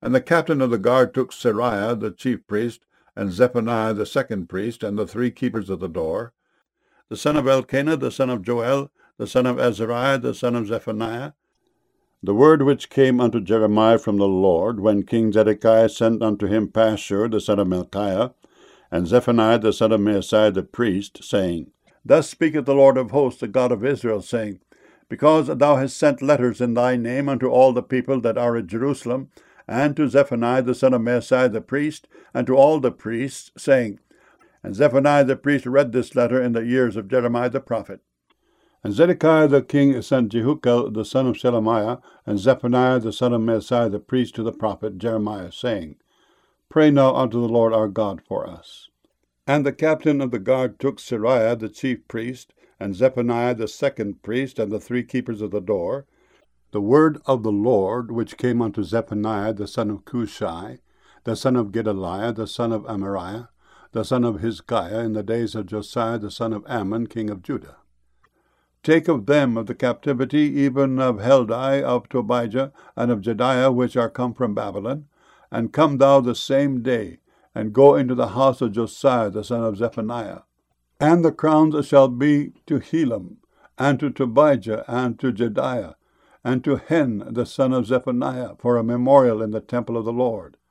And the captain of the guard took Seraiah the chief priest, and Zephaniah the second priest, and the three keepers of the door, the son of Elkanah, the son of Joel, the son of Azariah, the son of Zephaniah, the word which came unto Jeremiah from the Lord, when King Zedekiah sent unto him Pashur, the son of Malchiah, and Zephaniah, the son of Maaseiah the priest, saying, Thus speaketh the Lord of hosts, the God of Israel, saying, Because thou hast sent letters in thy name unto all the people that are at Jerusalem, and to Zephaniah the son of Maaseiah the priest, and to all the priests, saying, And Zephaniah the priest read this letter in the ears of Jeremiah the prophet. And Zedekiah the king sent Jehucal the son of Shelemiah, and Zephaniah the son of Maaseiah the priest to the prophet Jeremiah, saying, Pray now unto the Lord our God for us. And the captain of the guard took Seraiah the chief priest, and Zephaniah the second priest, and the three keepers of the door, the word of the Lord which came unto Zephaniah the son of Cushai, the son of Gedaliah, the son of Amariah, the son of Hizkiah, in the days of Josiah the son of Ammon, king of Judah. Take of them of the captivity, even of Heldai, of Tobijah, and of Jediah, which are come from Babylon, and come thou the same day, and go into the house of Josiah the son of Zephaniah. And the crowns shall be to Helam, and to Tobijah, and to Jediah, and to Hen the son of Zephaniah, for a memorial in the temple of the Lord.